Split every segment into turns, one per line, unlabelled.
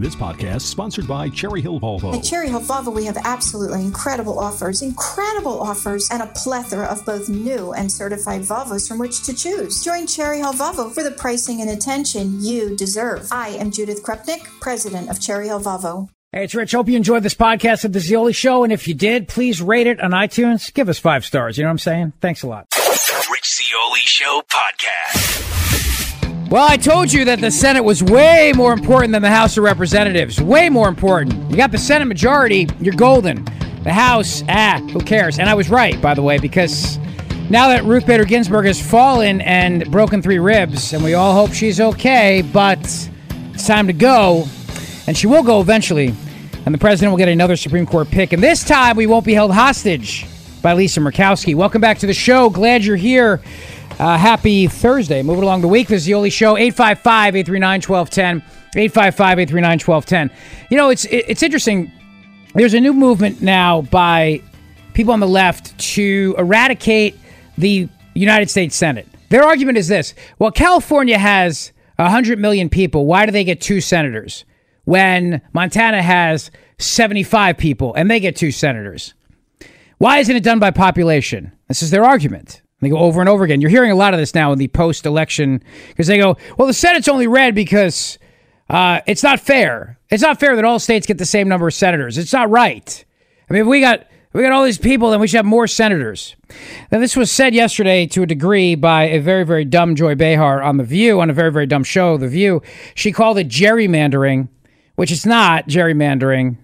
This podcast is sponsored by Cherry Hill Volvo.
At Cherry Hill Volvo, we have absolutely incredible offers, and a plethora of both new and certified Volvos from which to choose. Join Cherry Hill Volvo for the pricing and attention you deserve. I am Judith Krupnik, president of Cherry Hill Volvo.
Hey, it's Rich. Hope you enjoyed this podcast of The Zeoli Show, and if you did, please rate it on iTunes. Give us 5 stars. You know what I'm saying? Thanks a lot.
Rich Zeoli Show podcast.
Well, I told you that the Senate was way more important than the House of Representatives. Way more important. You got the Senate majority, you're golden. The House, who cares? And I was right, by the way, because now that Ruth Bader Ginsburg has fallen and broken 3 ribs, and we all hope she's okay, but it's time to go, and she will go eventually, and the president will get another Supreme Court pick, and this time we won't be held hostage by Lisa Murkowski. Welcome back to the show. Glad you're here. Happy Thursday. Moving along the week. This is the Zeoli Show. 855-839-1210. 855-839-1210. You know, it's interesting. There's a new movement now by people on the left to eradicate the United States Senate. Their argument is this. Well, California has 100 million people. Why do they get 2 senators? When Montana has 75 people and they get 2 senators. Why isn't it done by population? This is their argument. They go over and over again. You're hearing a lot of this now in the post-election because they go, well, the Senate's only red because it's not fair. It's not fair that all states get the same number of senators. It's not right. I mean, if we got all these people, then we should have more senators. Now, this was said yesterday to a degree by a very, very dumb Joy Behar on The View, on a very, very dumb show, The View. She called it gerrymandering, which it's not gerrymandering.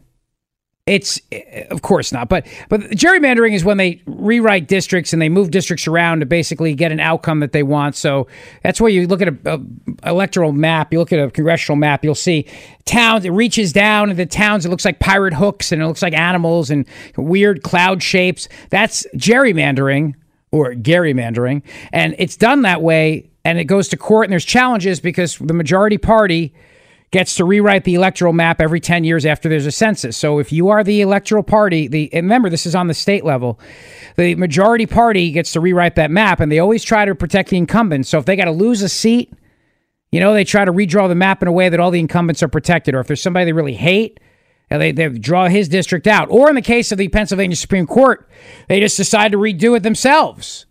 It's, of course not, but gerrymandering is when they rewrite districts and they move districts around to basically get an outcome that they want. So that's where you look at an electoral map, you look at a congressional map, you'll see towns, it reaches down into towns, it looks like pirate hooks and it looks like animals and weird cloud shapes. That's gerrymandering or gerrymandering, and it's done that way, and it goes to court, and there's challenges because the majority party gets to rewrite the electoral map every 10 years after there's a census. So if you are the electoral party, and remember, this is on the state level, the majority party gets to rewrite that map, and they always try to protect the incumbents. So if they got to lose a seat, you know, they try to redraw the map in a way that all the incumbents are protected. Or if there's somebody they really hate, they draw his district out. Or in the case of the Pennsylvania Supreme Court, they just decide to redo it themselves.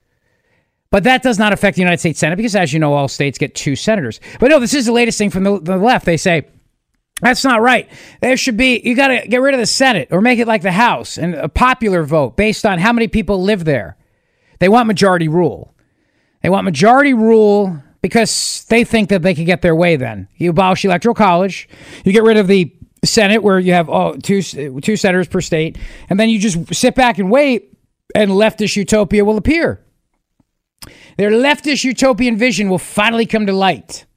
But that does not affect the United States Senate because, as you know, all states get 2 senators. But no, this is the latest thing from the left. They say, that's not right. There should be, you got to get rid of the Senate or make it like the House and a popular vote based on how many people live there. They want majority rule. They want majority rule because they think that they can get their way then. You abolish electoral college. You get rid of the Senate where you have two senators per state. And then you just sit back and wait and leftist utopia will appear. Their leftist utopian vision will finally come to light.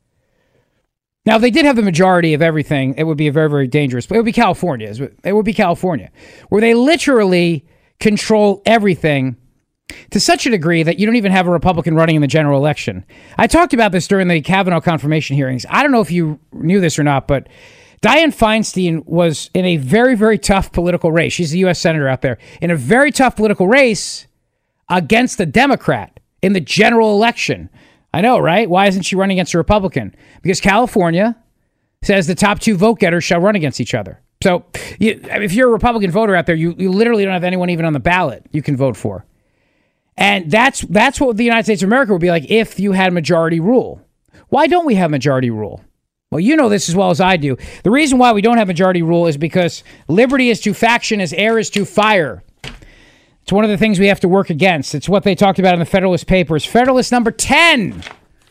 Now, if they did have the majority of everything, it would be a very, very dangerous. It would be California. It would be California, where they literally control everything to such a degree that you don't even have a Republican running in the general election. I talked about this during the Kavanaugh confirmation hearings. I don't know if you knew this or not, but Dianne Feinstein was in a very, very tough political race. She's the U.S. Senator out there. In a very tough political race against a Democrat in the general election. I know, right? Why isn't she running against a Republican? Because California says the top 2 vote getters shall run against each other. So if you're a Republican voter out there, you literally don't have anyone even on the ballot you can vote for. And that's what the United States of America would be like if you had majority rule. Why don't we have majority rule? Well, you know this as well as I do. The reason why we don't have majority rule is because liberty is to faction as air is to fire. It's one of the things we have to work against. It's what they talked about in the Federalist Papers. Federalist number 10.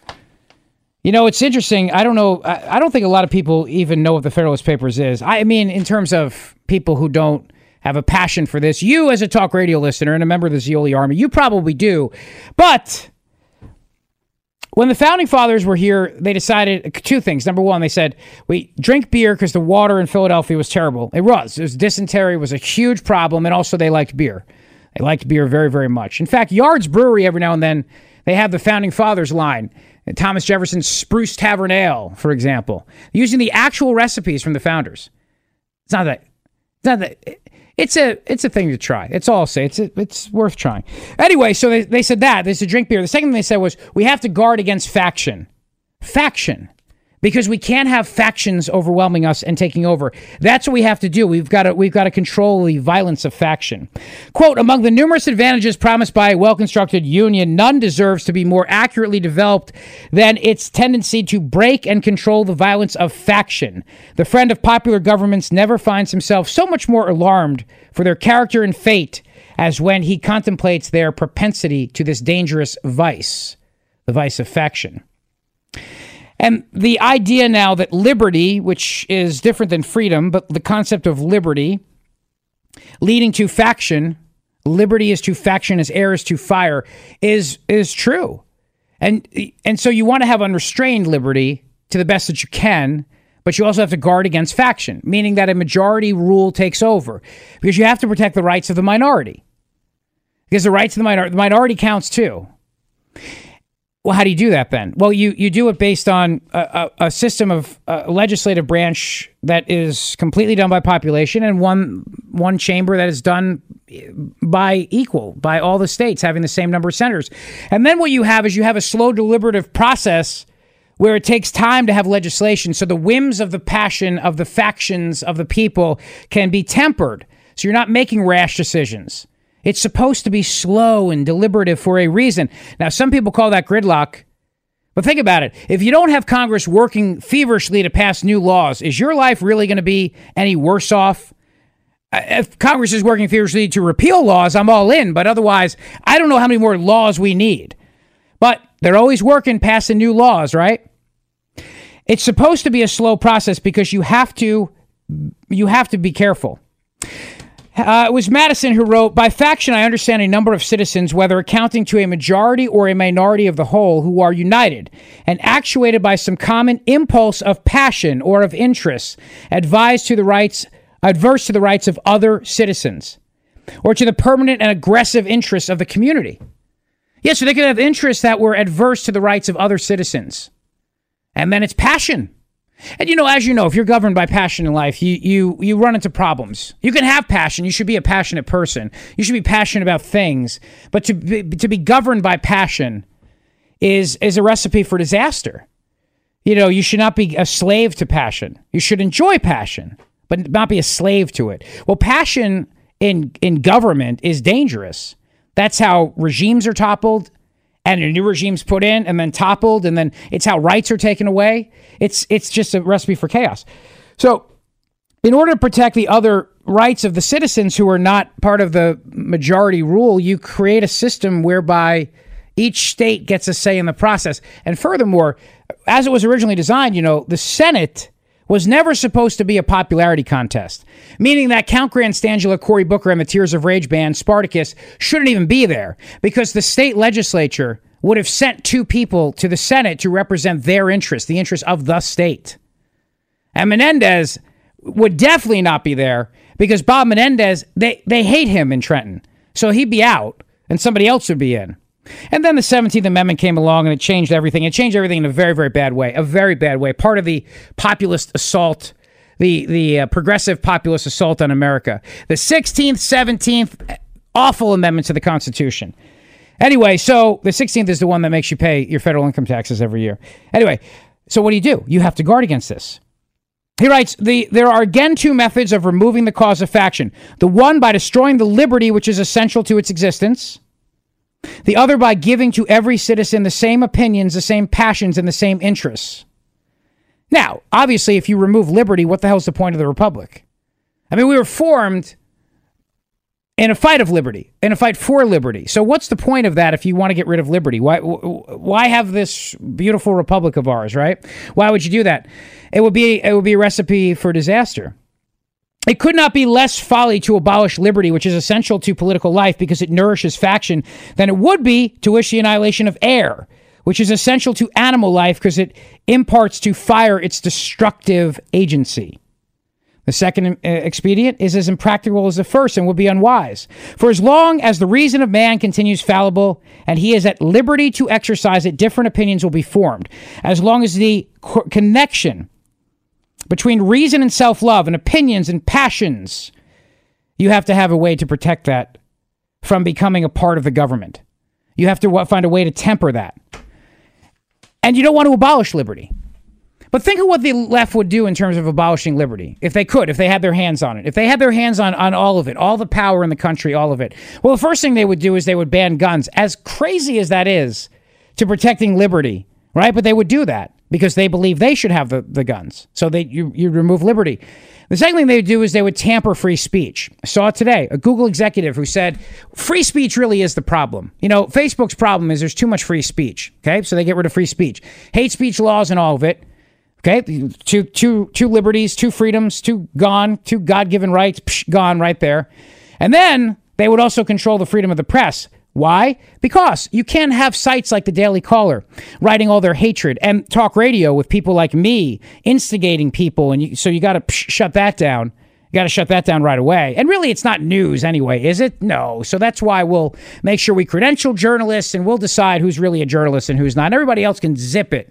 You know, it's interesting. I don't know. I don't think a lot of people even know what the Federalist Papers is. I mean, in terms of people who don't have a passion for this. You, as a talk radio listener and a member of the Zeoli Army, you probably do. But when the Founding Fathers were here, they decided 2 things. Number 1, they said, we drink beer because the water in Philadelphia was terrible. It was. Dysentery was a huge problem, and also they liked beer. They liked beer very, very much. In fact, Yard's Brewery, every now and then, they have the Founding Fathers line. Thomas Jefferson's Spruce Tavern Ale, for example, using the actual recipes from the founders. It's not that. It's a thing to try. It's all I'll say. It's worth trying. Anyway, so they said that. They said drink beer. The second thing they said was, we have to guard against faction. Faction. because we can't have factions overwhelming us and taking over. That's what we have to do. We've got to control the violence of faction. Quote, among the numerous advantages promised by a well-constructed union, none deserves to be more accurately developed than its tendency to break and control the violence of faction. The friend of popular governments never finds himself so much more alarmed for their character and fate as when he contemplates their propensity to this dangerous vice, the vice of faction. And the idea now that liberty, which is different than freedom, but the concept of liberty leading to faction, liberty is to faction as air is to fire, is true. And so you want to have unrestrained liberty to the best that you can, but you also have to guard against faction, meaning that a majority rule takes over, because you have to protect the rights of the minority. Because the rights of the minority counts too. Well, how do you do that then? Well, you do it based on a system of legislative branch that is completely done by population, and one chamber that is done by all the states having the same number of senators. And then what you have is a slow deliberative process where it takes time to have legislation, so the whims of the passion of the factions of the people can be tempered, so you're not making rash decisions. It's supposed to be slow and deliberative for a reason. Now, some people call that gridlock, but think about it. If you don't have Congress working feverishly to pass new laws, is your life really going to be any worse off? If Congress is working feverishly to repeal laws, I'm all in, but otherwise, I don't know how many more laws we need. But they're always working, passing new laws, right? It's supposed to be a slow process because you have to be careful. It was Madison who wrote, by faction, I understand a number of citizens, whether accounting to a majority or a minority of the whole, who are united and actuated by some common impulse of passion or of interest, adverse to the rights of other citizens, or to the permanent and aggressive interests of the community. Yes, so they could have interests that were adverse to the rights of other citizens. And then it's passion. And as you know, if you're governed by passion in life, you run into problems. You can have passion. You should be a passionate person. You should be passionate about things. But to be governed by passion is a recipe for disaster. You should not be a slave to passion. You should enjoy passion, but not be a slave to it. Well, passion in government is dangerous. That's how regimes are toppled, and a new regime's put in and then toppled, and then it's how rights are taken away. It's just a recipe for chaos. So in order to protect the other rights of the citizens who are not part of the majority rule, you create a system whereby each state gets a say in the process. And furthermore, as it was originally designed, the Senate was never supposed to be a popularity contest, meaning that Count Grandstangela, Cory Booker, and the Tears of Rage band, Spartacus, shouldn't even be there, because the state legislature would have sent two people to the Senate to represent their interests, the interests of the state. And Menendez would definitely not be there, because Bob Menendez, they hate him in Trenton. So he'd be out, and somebody else would be in. And then the 17th Amendment came along, and it changed everything. It changed everything in a very, very bad way. A very bad way. Part of the populist assault, the progressive populist assault on America. The 16th, 17th, awful amendments to the Constitution. Anyway, so the 16th is the one that makes you pay your federal income taxes every year. Anyway, so what do? You have to guard against this. He writes, there are again two methods of removing the cause of faction. The one by destroying the liberty which is essential to its existence. The other by giving to every citizen the same opinions, the same passions, and the same interests. Now, obviously, if you remove liberty, what the hell's the point of the republic? I mean, we were formed in a fight of liberty, in a fight for liberty. So what's the point of that if you want to get rid of liberty? Why have this beautiful republic of ours, right? Why would you do that? It would be a recipe for disaster. It could not be less folly to abolish liberty, which is essential to political life because it nourishes faction, than it would be to wish the annihilation of air, which is essential to animal life because it imparts to fire its destructive agency. The second expedient is as impractical as the first and would be unwise. For as long as the reason of man continues fallible and he is at liberty to exercise it, different opinions will be formed. As long as the connection between reason and self-love and opinions and passions, you have to have a way to protect that from becoming a part of the government. You have to find a way to temper that. And you don't want to abolish liberty. But think of what the left would do in terms of abolishing liberty, if they could, if they had their hands on it. If they had their hands on all of it, all the power in the country, all of it. Well, the first thing they would do is they would ban guns, as crazy as that is, to protecting liberty, right? But they would do that because they believe they should have the guns. So you remove liberty. The second thing they would do is they would tamper free speech. I saw it today, a Google executive who said, free speech really is the problem. You know, Facebook's problem is there's too much free speech, okay? So they get rid of free speech. Hate speech laws and all of it, okay? Two liberties, two freedoms, two gone, two God-given rights, gone right there. And then they would also control the freedom of the press. Why? Because you can't have sites like the Daily Caller writing all their hatred and talk radio with people like me instigating people. And so you got to shut that down. You got to shut that down right away. And really, it's not news anyway, is it? No. So that's why we'll make sure we credential journalists and we'll decide who's really a journalist and who's not. And everybody else can zip it.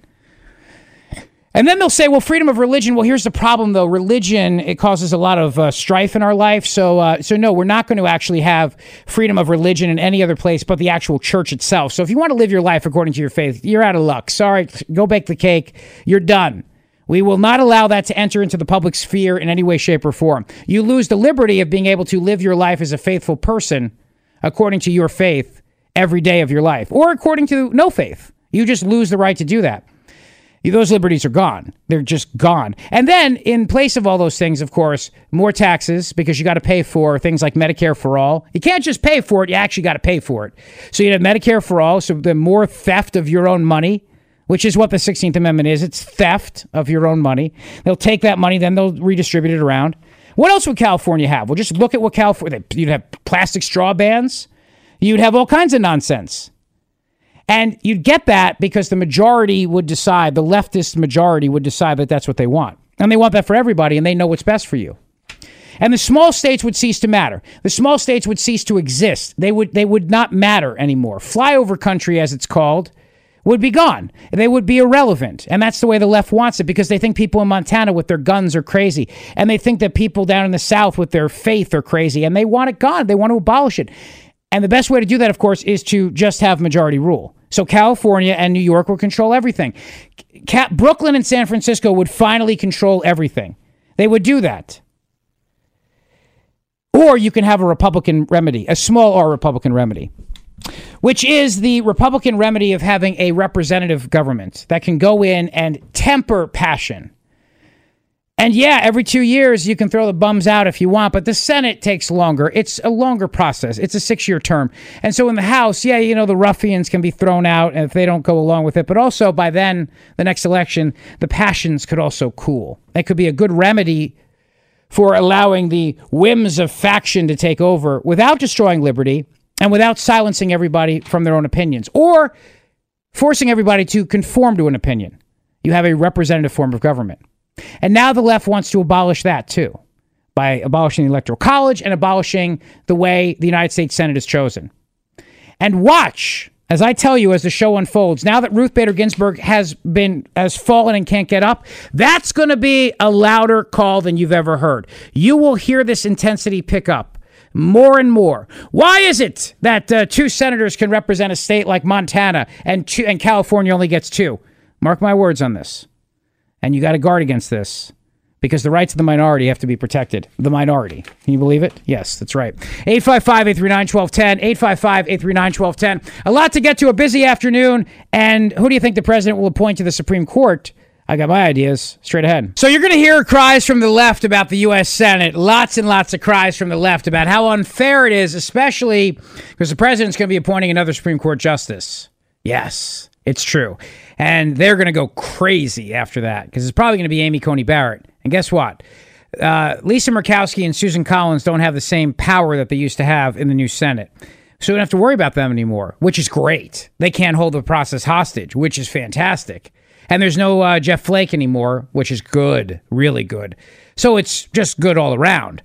And then they'll say, well, freedom of religion. Well, here's the problem, though. Religion, it causes a lot of strife in our life. So no, we're not going to actually have freedom of religion in any other place but the actual church itself. So if you want to live your life according to your faith, you're out of luck. Sorry, go bake the cake. You're done. We will not allow that to enter into the public sphere in any way, shape, or form. You lose the liberty of being able to live your life as a faithful person according to your faith every day of your life, or according to no faith. You just lose the right to do that. Those liberties are gone. They're just gone. And then in place of all those things, of course, more taxes because you got to pay for things like Medicare for all. You can't just pay for it. You actually got to pay for it. So you have Medicare for all. So the more theft of your own money, which is what the 16th Amendment is. It's theft of your own money. They'll take that money, then they'll redistribute it around. What else would California have? Well, just look at what California, you'd have plastic straw bans. You'd have all kinds of nonsense. And you'd get that because the majority would decide, the leftist majority would decide that that's what they want. And they want that for everybody, and they know what's best for you. And the small states would cease to matter. The small states would cease to exist. They would not matter anymore. Flyover country, as it's called, would be gone. They would be irrelevant. And that's the way the left wants it, because they think people in Montana with their guns are crazy. And they think that people down in the South with their faith are crazy. And they want it gone. They want to abolish it. And the best way to do that, of course, is to just have majority rule. So California and New York will control everything. Brooklyn and San Francisco would finally control everything. They would do that. Or you can have a Republican remedy, a small R Republican remedy, which is the Republican remedy of having a representative government that can go in and temper passion. And yeah, every 2 years you can throw the bums out if you want, but the Senate takes longer. It's a longer process. It's a 6-year term. And so in the House, yeah, you know, the ruffians can be thrown out if they don't go along with it. But also by then, the next election, the passions could also cool. That could be a good remedy for allowing the whims of faction to take over without destroying liberty and without silencing everybody from their own opinions or forcing everybody to conform to an opinion. You have a representative form of government. And now the left wants to abolish that too, by abolishing the Electoral College and abolishing the way the United States Senate is chosen. And watch, as I tell you, as the show unfolds, now that Ruth Bader Ginsburg has fallen and can't get up, that's going to be a louder call than you've ever heard. You will hear this intensity pick up more and more. Why is it that 2 senators can represent a state like Montana and California only gets 2? Mark my words on this. And you got to guard against this because the rights of the minority have to be protected. The minority. Can you believe it? Yes, that's right. 855-839-1210. 855-839-1210. A lot to get to, a busy afternoon. And who do you think the president will appoint to the Supreme Court? I got my ideas straight ahead. So you're going to hear cries from the left about the U.S. Senate. Lots and lots of cries from the left about how unfair it is, especially because the president's going to be appointing another Supreme Court justice. Yes, it's true. And they're going to go crazy after that because it's probably going to be Amy Coney Barrett. And guess what? Lisa Murkowski and Susan Collins don't have the same power that they used to have in the new Senate. So we don't have to worry about them anymore, which is great. They can't hold the process hostage, which is fantastic. And there's no Jeff Flake anymore, which is good, really good. So it's just good all around.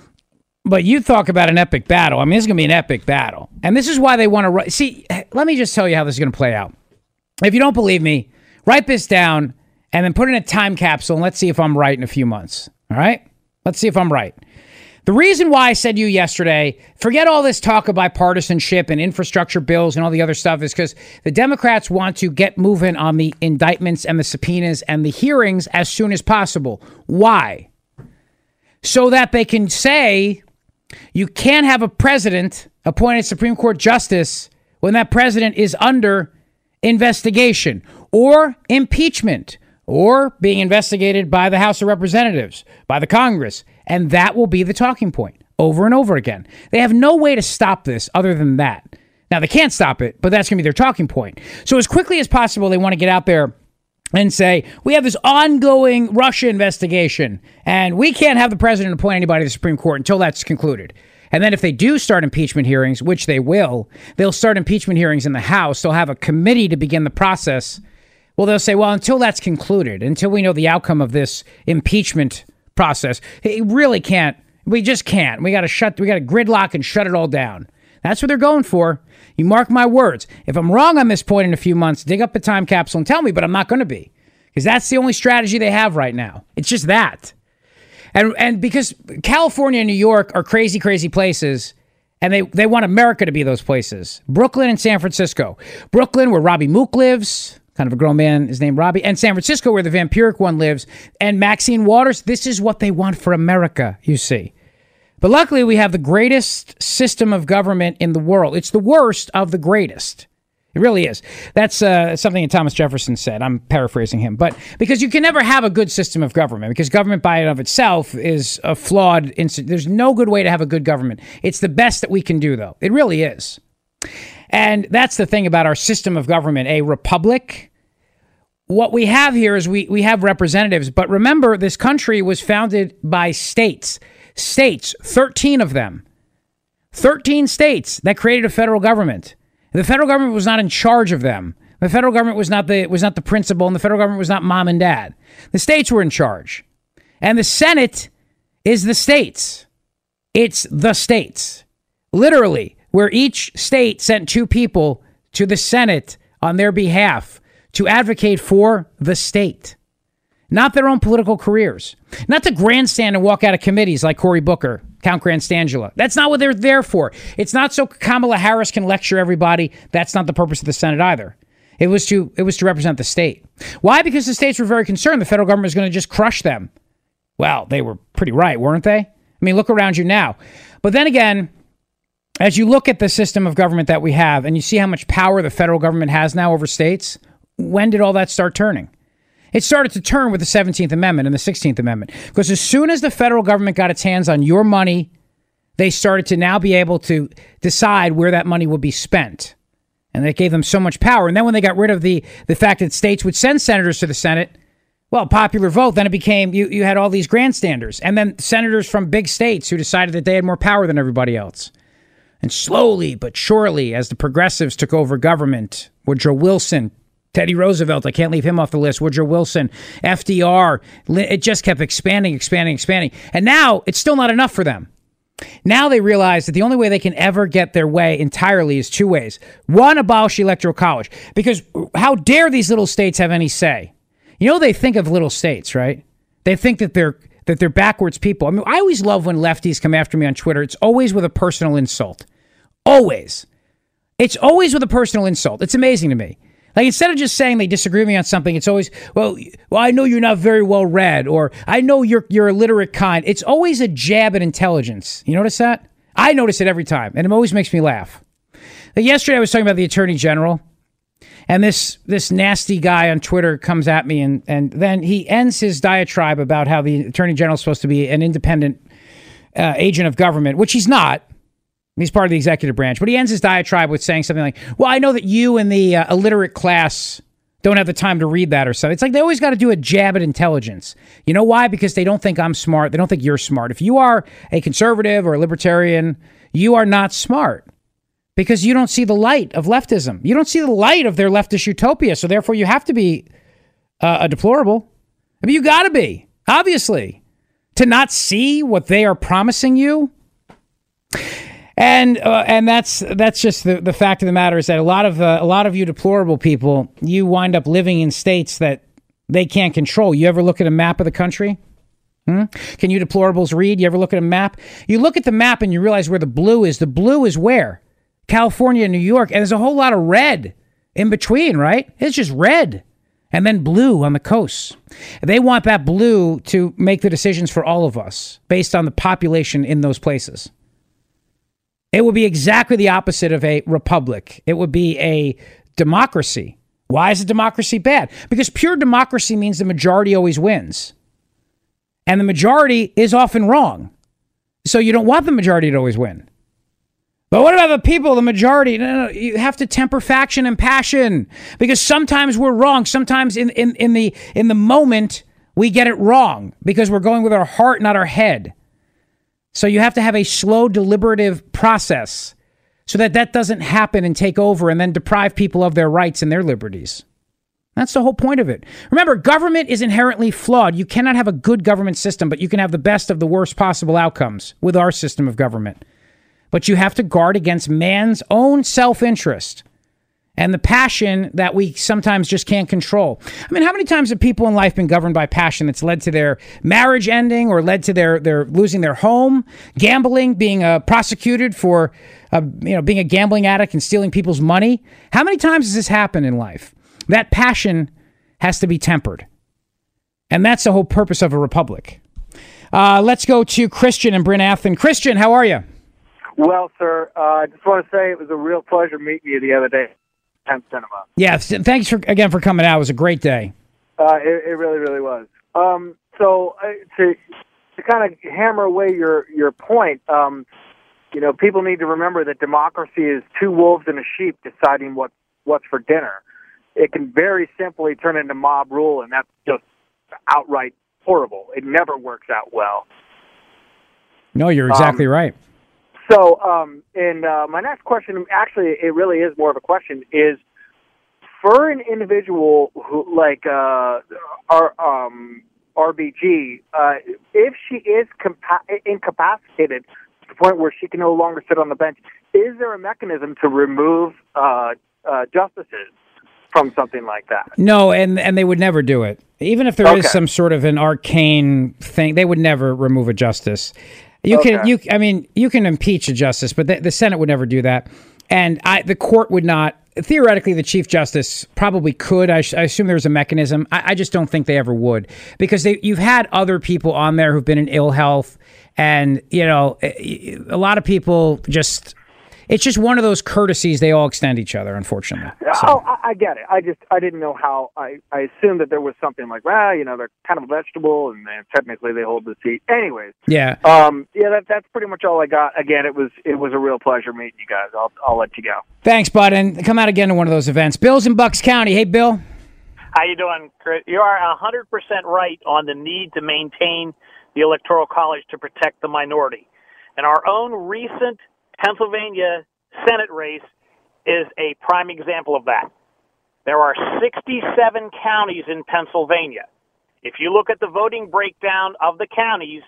But you talk about an epic battle. I mean, this is going to be an epic battle. And this is why they want to... See, let me just tell you how this is going to play out. If you don't believe me, write this down and then put it in a time capsule and let's see if I'm right in a few months. All right? Let's see if I'm right. The reason why I said to you yesterday, forget all this talk of bipartisanship and infrastructure bills and all the other stuff, is because the Democrats want to get moving on the indictments and the subpoenas and the hearings as soon as possible. Why? So that they can say you can't have a president appointed Supreme Court justice when that president is under investigation or impeachment or being investigated by the House of Representatives, by the Congress. And that will be the talking point over and over again. They have no way to stop this other than that. Now, they can't stop it, but that's going to be their talking point. So as quickly as possible, they want to get out there and say, we have this ongoing Russia investigation, and we can't have the president appoint anybody to the Supreme Court until that's concluded. And then if they do start impeachment hearings, which they will, they'll start impeachment hearings in the House. They'll have a committee to begin the process. Well, they'll say, well, until that's concluded, until we know the outcome of this impeachment process, it really can't. We just can't. We got to gridlock and shut it all down. That's what they're going for. You mark my words. If I'm wrong on this point in a few months, dig up a time capsule and tell me, but I'm not going to be, because that's the only strategy they have right now. It's just that. And because California and New York are crazy, crazy places, and they want America to be those places. Brooklyn and San Francisco. Brooklyn, where Robbie Mook lives, kind of a grown man, his name Robbie, and San Francisco, where the vampiric one lives, and Maxine Waters. This is what they want for America, you see. But luckily, we have the greatest system of government in the world. It's the worst of the greatest. It really is. That's something that Thomas Jefferson said. I'm paraphrasing him. But because you can never have a good system of government, because government by and of itself is a flawed institution. There's no good way to have a good government. It's the best that we can do, though. It really is. And that's the thing about our system of government, a republic. What we have here is we have representatives. But remember, this country was founded by states. States, 13 of them. 13 states that created a federal government. The federal government was not in charge of them. The federal government was not the principal, and the federal government was not mom and dad. The states were in charge. And the Senate is the states. It's the states. Literally, where each state sent 2 people to the Senate on their behalf to advocate for the state. Not their own political careers. Not to grandstand and walk out of committees like Cory Booker, Count Grandstangela. That's not what they're there for. It's not so Kamala Harris can lecture everybody. That's not the purpose of the Senate either. It was to represent the state. Why? Because the states were very concerned the federal government was going to just crush them. Well, they were pretty right, weren't they? I mean, look around you now. But then again, as you look at the system of government that we have and you see how much power the federal government has now over states, when did all that start turning? It started to turn with the 17th Amendment and the 16th Amendment. Because as soon as the federal government got its hands on your money, they started to now be able to decide where that money would be spent. And that gave them so much power. And then when they got rid of the fact that states would send senators to the Senate, well, popular vote, then it became, you had all these grandstanders. And then senators from big states who decided that they had more power than everybody else. And slowly but surely, as the progressives took over government, Woodrow Wilson, Teddy Roosevelt, I can't leave him off the list, Woodrow Wilson, FDR, it just kept expanding. And now it's still not enough for them. Now they realize that the only way they can ever get their way entirely is 2 ways. One, abolish the Electoral College. Because how dare these little states have any say? You know, they think of little states, right? They think that they're backwards people. I mean, I always love when lefties come after me on Twitter. It's always with a personal insult. Always. It's always with a personal insult. It's amazing to me. Like, instead of just saying they disagree with me on something, it's always, well, I know you're not very well read, or I know you're a literate kind. It's always a jab at intelligence. You notice that? I notice it every time, and it always makes me laugh. Like yesterday, I was talking about the Attorney General, and this nasty guy on Twitter comes at me, and then he ends his diatribe about how the Attorney General is supposed to be an independent agent of government, which he's not. He's part of the executive branch, but he ends his diatribe with saying something like, well, I know that you and the illiterate class don't have the time to read that or something. It's like they always got to do a jab at intelligence. You know why? Because they don't think I'm smart. They don't think you're smart. If you are a conservative or a libertarian, you are not smart because you don't see the light of leftism. You don't see the light of their leftist utopia. So therefore you have to be a deplorable. I mean, you got to be, obviously, to not see what they are promising you. And that's just the fact of the matter is that a lot of you deplorable people, you wind up living in states that they can't control. You ever look at a map of the country? Can you deplorables read? You ever look at a map? You look at the map and you realize where the blue is. The blue is where? California and New York. And there's a whole lot of red in between, right? It's just red. And then blue on the coast. They want that blue to make the decisions for all of us based on the population in those places. It would be exactly the opposite of a republic. It would be a democracy. Why is a democracy bad? Because pure democracy means the majority always wins. And the majority is often wrong. So you don't want the majority to always win. But what about the people, the majority? No, you have to temper faction and passion. Because sometimes we're wrong. Sometimes in the moment, we get it wrong. Because we're going with our heart, not our head. So you have to have a slow, deliberative process. So that doesn't happen and take over and then deprive people of their rights and their liberties. That's the whole point of it. Remember, government is inherently flawed. You cannot have a good government system, but you can have the best of the worst possible outcomes with our system of government. But you have to guard against man's own self-interest and the passion that we sometimes just can't control. I mean, how many times have people in life been governed by passion that's led to their marriage ending or led to their losing their home, gambling, being prosecuted for being a gambling addict and stealing people's money? How many times has this happened in life? That passion has to be tempered. And that's the whole purpose of a republic. Let's go to Christian in Bryn Athyn. Christian, how are you?
Well, sir, I just want to say it was a real pleasure meeting you the other day at Penn Cinema.
Yeah, thanks again for coming out. It was a great day.
It really, really was. So to kind of hammer away your point, people need to remember that democracy is two wolves and a sheep deciding what's for dinner. It can very simply turn into mob rule, and that's just outright horrible. It never works out well.
No, you're exactly right.
So, my next question, actually, it really is more of a question, is for an individual who, like RBG, if she is incapacitated to the point where she can no longer sit on the bench, is there a mechanism to remove justices from something like that?
No, and they would never do it. Even if there is some sort of an arcane thing, they would never remove a justice. You can impeach a justice, but the Senate would never do that. And the court would not. Theoretically, the Chief Justice probably could. I assume there's a mechanism. I just don't think they ever would, because you've had other people on there who've been in ill health, and a lot of people just. It's just one of those courtesies they all extend each other, unfortunately. So.
Oh, I get it. I didn't know how. I assumed that there was something like, they're kind of a vegetable, and technically they hold the seat. Anyways.
Yeah.
That's pretty much all I got. Again, it was a real pleasure meeting you guys. I'll let you go.
Thanks, bud, and come out again to one of those events. Bill's in Bucks County. Hey, Bill.
How you doing, Chris? You are 100% right on the need to maintain the Electoral College to protect the minority. And our own recent Pennsylvania Senate race is a prime example of that. There are 67 counties in Pennsylvania. If you look at the voting breakdown of the counties,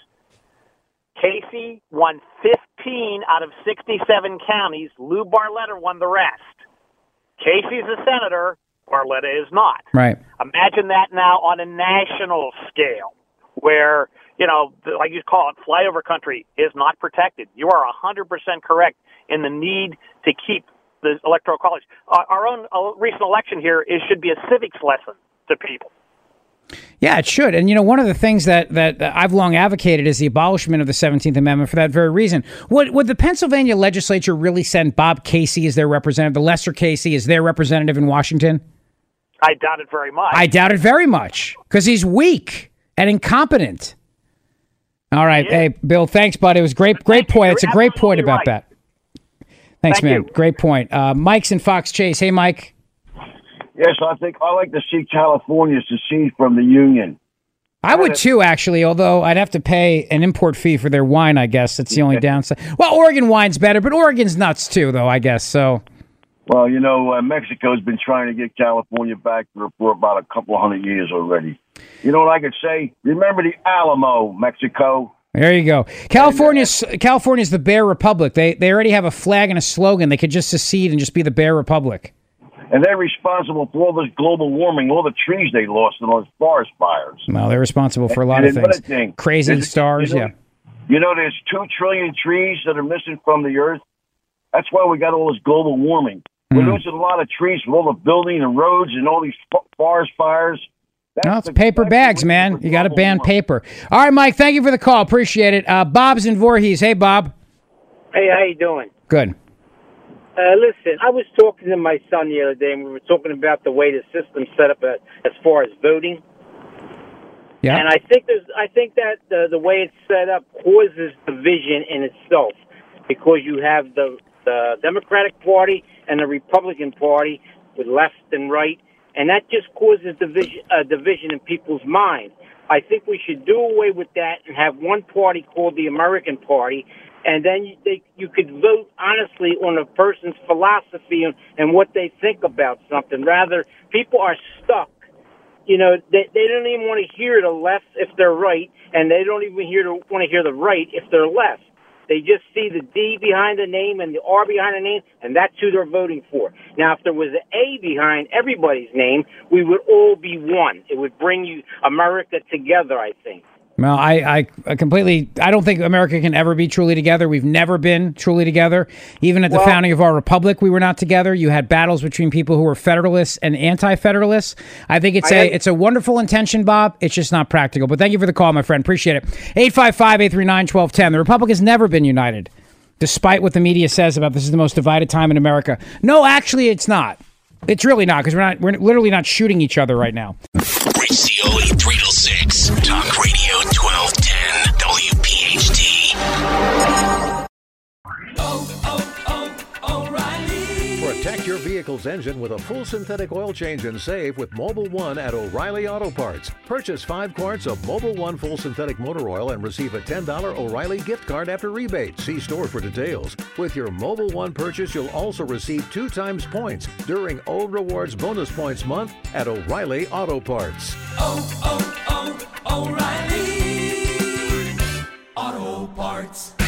Casey won 15 out of 67 counties. Lou Barletta won the rest. Casey's a senator. Barletta is not.
Right.
Imagine that now on a national scale where, like you call it, flyover country is not protected. You are 100% correct in the need to keep the Electoral College. Our own recent election here should be a civics lesson to people.
Yeah, it should. And, one of the things that I've long advocated is the abolishment of the 17th Amendment for that very reason. Would the Pennsylvania legislature really send Bob Casey as their representative, the lesser Casey as their representative in Washington?
I doubt it very much.
I doubt it very much, because he's weak and incompetent. All right. Hey, Bill, thanks, buddy. It was great point. It's a great point about that. Thanks, man. Great point. Mike's in Fox Chase. Hey, Mike.
Yes, I think I like to see California secede from the Union.
I would too, actually, although I'd have to pay an import fee for their wine, I guess. That's the only downside. Well, Oregon wine's better, but Oregon's nuts too, though, I guess. So.
Well, Mexico's been trying to get California back for about a couple of 100 years already. You know what I could say? Remember the Alamo, Mexico?
There you go. California's the Bear Republic. They already have a flag and a slogan. They could just secede and just be the Bear Republic.
And they're responsible for all this global warming, all the trees they lost in those forest fires.
Well, they're responsible for a lot of things. Crazy stars, yeah.
You know, there's 2 trillion trees that are missing from the earth. That's why we got all this global warming. We're losing a lot of trees with all the building and roads and all these forest fires.
No, it's paper bags, man. You got to ban paper. All right, Mike, thank you for the call. Appreciate it. Bob's in Voorhees. Hey, Bob.
Hey, how you doing?
Good.
Listen, I was talking to my son the other day, and we were talking about the way the system's set up as far as voting.
Yeah.
And I think that the way it's set up causes division in itself, because you have the Democratic Party and the Republican Party with left and right, and that just causes division in people's minds. I think we should do away with that and have one party called the American Party, and then you could vote honestly on a person's philosophy and what they think about something. Rather, people are stuck. You know, they don't even want to hear the left if they're right, and they don't even want to hear the right if they're left. They just see the D behind the name and the R behind the name, and that's who they're voting for. Now, if there was an A behind everybody's name, we would all be one. It would bring America together, I think.
Well, I don't think America can ever be truly together. We've never been truly together. Even at the founding of our republic, we were not together. You had battles between people who were Federalists and anti-Federalists. I think it's a wonderful intention, Bob. It's just not practical. But thank you for the call, my friend. Appreciate it. 855-839-1210. The republic has never been united, despite what the media says about this is the most divided time in America. No, actually, it's not. It's really not, because we're literally not shooting each other right now.
Rich Cioli, 3 till 6. Talk Radio 1210 WPHT.
O'Reilly. Protect your vehicle's engine with a full synthetic oil change and save with Mobil 1 at O'Reilly Auto Parts. Purchase 5 quarts of Mobil 1 full synthetic motor oil and receive a $10 O'Reilly gift card after rebate. See store for details. With your Mobil 1 purchase, you'll also receive 2 times points during O Rewards Bonus Points Month at O'Reilly Auto Parts.
O'Reilly Auto Parts.